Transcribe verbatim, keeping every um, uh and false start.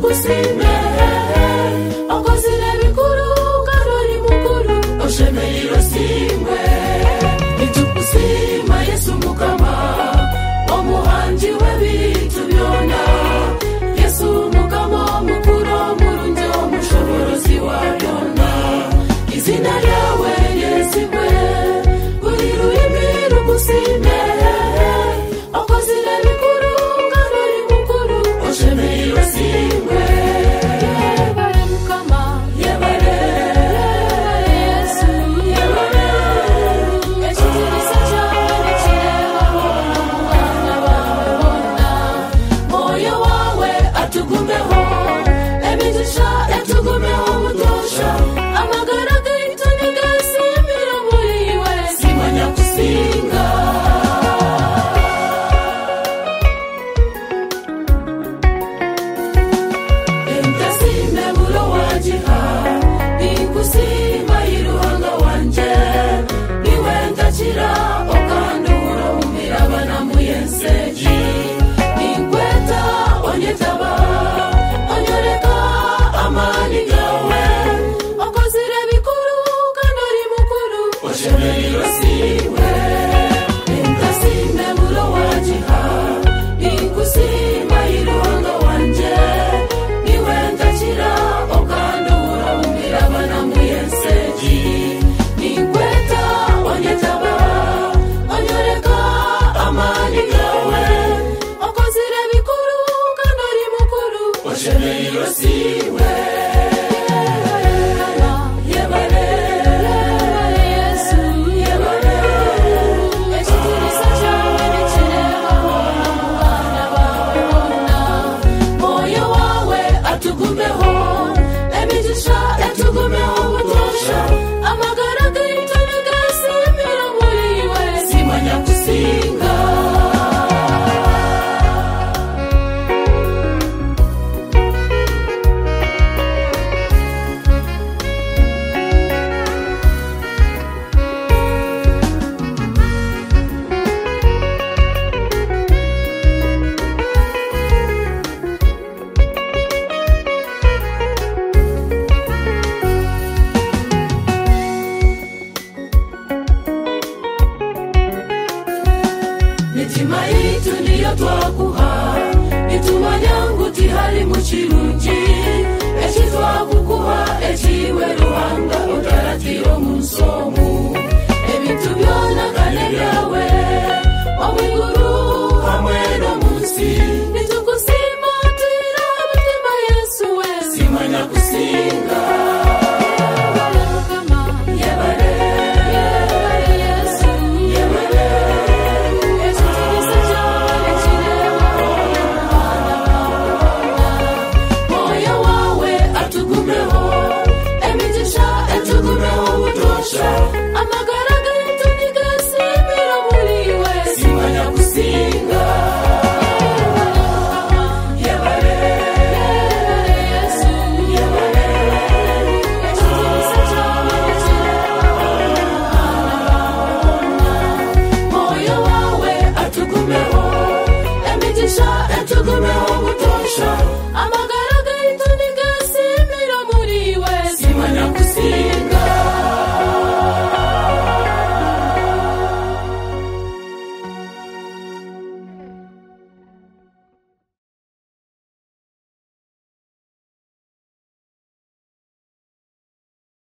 tugusimbe okozile bikuru karori mukuru oshemeliro simwe nitukusima Yesu mukama omuhanji w'ebitu byona Yesu mukama mukuru murungi omushoborozi wa byona izina lyawe lyesibwe buri rurimi rugusimbe okozile bikuru karori mukuru oshemeliro simwe yebare mukama yebare Yesu yebare ekitiriza cyawe nikireba abana bawe bona moyo wawe atugumeho emigisha atugumeho mutosha amagara gaitu nigasimbira muri we simanya kusinga entasime bulo wajiha nikusima iruhanga wanje niwe ntakira okandura umirabana muyenseji ninkweta onyetaba onyoreka amani gawe okozire bikuru kanori mukuru oshemeliro siwe entasime bulo wajiha nikusima iruhanga wanje niwe ntakira okandura umirabana muyenseji ninkweta onyetaba onyoreka amani gawe okozire bikuru kanori mukuru oshemeliro siwe yebare Yesu yebare ekitiriza cyawe nikireba abana bawe bona moyo wawe atugumeho emigisha atugumeho butosha amagara gaitu nigasimbira muri we simanya kusinga mitima yitu niyo twakuha nitumanya nguti hari mu kirungi ekitwakukuha ekiwe ruhanga utaratiro mu nsomu ebintu byona kane byawe omwiguru hamwe no munsi nitukusima tira mutima Yesu we simanya kusinga yebare Yesu yebare ekitiriza cyawe nikireba abana bawe moyo wawe atugumeho emigisha atugumeho butosha amagara gaitu nigasimbira muri we simanya kusinga yebare Yesu yebare ekitiriza cyawe nikireba abana bawe moyo wawe atugumeho emigisha atugumeho butosha ama